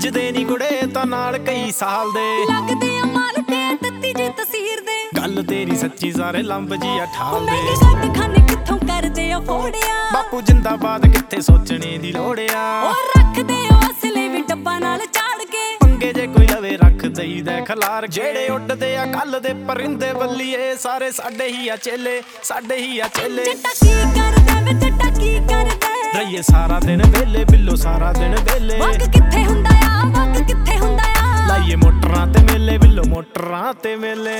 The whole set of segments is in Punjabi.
ਜੱਜਦੇ ਨੀ ਕੁੜੇ ਤਾਂ ਨਾਲ ਕਈ ਸਾਲ ਦੇ ਲੱਗਦੇ ਆ ਮਾਲ ਤੇ ਤੱਤੀ ਜੀ ਤਸੀਰ ਦੇ ਗੱਲ ਤੇਰੀ ਸੱਚੀ ਸਾਰੇ ਲੰਬ ਜੀ ਠਾਲ ਦੇ ਮਹਿੰਗੇ ਕੱਟ ਖਾਨੇ ਕਿੱਥੋਂ ਕਰਦੇ ਆ ਫੋੜਿਆ ਬਾਪੂ ਜਿੰਦਾਬਾਦ ਕਿੱਥੇ ਸੋਚਣੇ ਦੀ ਲੋੜਿਆ ਉਹ ਰੱਖਦੇ ਆ ਅਸਲੇ ਵੀ ਡੱਬਾ ਨਾਲ ਚਾੜ ਕੇ ਪੰਗੇ ਜੇ ਕੋਈ ਲਵੇ ਰੱਖ ਦਈਦਾ ਖਲਾਰ ਜਿਹੜੇ ਉੱਡਦੇ ਆ ਕੱਲ ਦੇ ਪਰਿੰਦੇ ਬੱਲੀਏ ਸਾਰੇ ਸਾਡੇ ਹੀ ਆ ਚੇਲੇ ਸਾਡੇ ਹੀ ਆ ਚੇਲੇ ਜੱਟਾ ਕੀ ਕਰਦਾ ਵੇ ਜੱਟਾ ਕੀ ਕਰਦਾ ਰਹੀਏ ਸਾਰਾ ਦਿਨ ਵੇਲੇ ਬਿੱਲੋ ਸਾਰਾ ਦਿਨ ਵੇਲੇ ਵਗ ਕਿੱਥੇ ਹੁੰਦਾ ਆ ਵਗ ਕਿੱਥੇ ਹੁੰਦਾ ਆ ਲਾਈਏ ਮੋਟਰਾਂ ਤੇ ਮੇਲੇ ਬਿੱਲੋ ਮੋਟਰਾਂ ਤੇ ਮੇਲੇ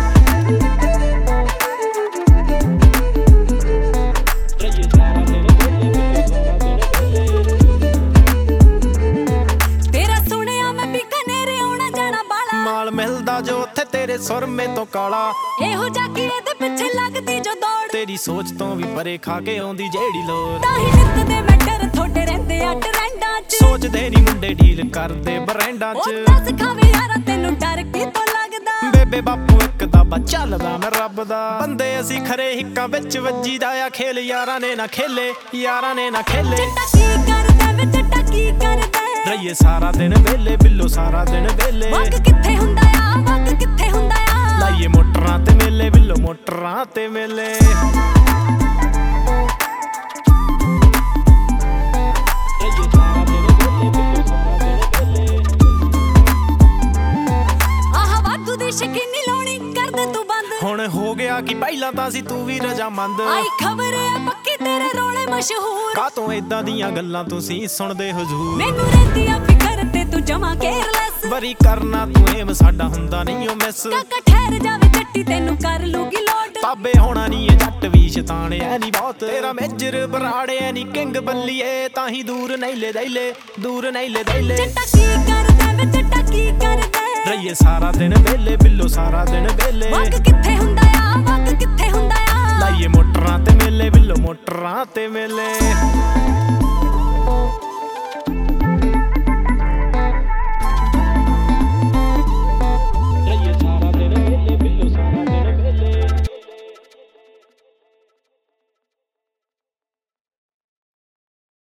ਮਾਲ ਮਿਲਦਾ ਜੋ ਉੱਥੇ ਤੇਰੇ ਸੁਰਮੇ ਤੋਂ ਕਾਲਾ ਇਹੋ ਜਾਕੀ ਇਹਦੇ ਪਿੱਛੇ ਲੱਗਦੀ ਜੋ ਦੌੜ ਤੇਰੀ ਸੋਚ ਤੋਂ ਵੀ ਪਰੇ ਖਾ ਕੇ ਆਉਂਦੀ ਜਿਹੜੀ ਲੋੜ ਤਾਂ ਹੀ ਨਿੱਤ ਦੇ ਮੈਟਰ ਥੋੜੇ ਰਹਿੰਦੇ ਆ ਟਰੈਂਡਾਂ 'ਚ ਸੋਚਦੇ ਨੀ ਮੁੰਡੇ ਡੀਲ ਕਰਦੇ ਬਰੈਂਡਾਂ 'ਚ ਉਹ ਦੱਸ ਖਾਵੇ ਯਾਰਾ ਤੈਨੂੰ ਡਰ ਕਿਤੋਂ ਲੱਗਦਾ ਬੇਬੇ ਬਾਪੂ ਇੱਕ ਦਾ ਚੱਲਦਾ ਮੈਂ ਰੱਬ ਦਾ ਬੰਦੇ ਅਸੀਂ ਖਰੇ ਹਿੱਕਾਂ ਵਿੱਚ ਵੱਜੀਦਾ ਆ ਖੇਲ ਯਾਰਾਂ ਨੇ ਨਾ ਖੇਲੇ ਯਾਰਾਂ ਨੇ ਨਾ ਖੇਲੇ ਜੱਟਾ ਕੀ ਕਰਦਾ ਵੇ ਜੱਟਾ ਕੀ ਕਰਦਾ ਰਹੀਏ ਸਾਰਾ ਦਿਨ ਵੇਲੇ ਬਿੱਲੋ ਸਾਰਾ ਦਿਨ ਵੇਲੇ ਵਗ ਕਿੱਥੇ ਹੁੰਦਾ ਆ ਵਗ ਕਿੱਥੇ ਹੁੰਦਾ ਆ ਲਾਈਏ ਮੋਟਰਾਂ ਤੇ ਮੇਲੇ ਬਿੱਲੋ ਮੋਟਰਾਂ ਤੇ ਮੇਲੇ ਆਹ ਵਾਧੂ ਦੀ ਸ਼ਕੀਨੀ ਲਾਉਣੀ ਕਰ ਦੇ ਤੂੰ ਬੰਦ ਹੁਣ ਹੋ ਗਿਆ ਕਿ ਪਹਿਲਾਂ ਤਾਂ ਸੀ ਤੂੰ ਵੀ ਰਜਾਮੰਦ ਆਈ ਖਬਰ ਹੈ ਪੱਕੇ ਤੇਰੇ ਰੋਲੇ ਮਸ਼ਹੂਰ ਕਾਤੋਂ ਏਦਾਂ ਦੀਆਂ ਗੱਲਾਂ ਤੁਸੀਂ ਸੁਣਦੇ ਹਜ਼ੂਰ ਮੈਨੂੰ ਰਹਿੰਦੀ ਆ ਫਿਕਰ ਤੇ ਤੂੰ ਜਮਾ ਕੇਅਰਲੈਸ ਵਰੀ ਕਰਨਾ ਤੂੰ ਏਮ ਸਾਡਾ ਹੁੰਦਾ ਨਹੀਂ ਓ ਮਿਸ ਕਾਕਾ ਠਹਿਰ ਜਾਵੇ ਜੱਟੀ ਤੈਨੂੰ ਕਰ ਲੂਗੀ ਲੋਡ ਤਾਬੇ ਹੋਣਾ ਨਹੀਂ ਇਹ ਜੱਟ ਵੀ ਸ਼ੈਤਾਨ ਐ ਨੀ ਬਹੁਤ ਤੇਰਾ ਮੇਜਰ ਬਰਾੜੇ ਐ ਨੀ ਕਿੰਗ ਬੱਲੀਏ ਤਾਂ ਹੀ ਦੂਰ ਨਹੀਂ ਲੈ ਦਈਲੇ ਦੂਰ ਨਹੀਂ ਲੈ ਦਈਲੇ ਜੱਟਾ ਕੀ ਕਰਦਾ ਵੇ ਜੱਟਾ ਕੀ ਕਰਦਾ ਰਹੀਏ ਸਾਰਾ ਦਿਨ ਵੇਲੇ ਬਿੱਲੋ ਸਾਰਾ ਦਿਨ ਵੇਲੇ ਵਗ ਕਿੱਥੇ ਹੁੰਦਾ ਆ ਵਗ ਕਿੱਥੇ ਹੁੰਦਾ ਆ ਲਾਈਏ ਮੋਟਰਾਂ ਤੇ ਮੇਲੇ ਬਿੱਲੋ ਮੋਟਰਾਂ ਤੇ ਮੇਲੇ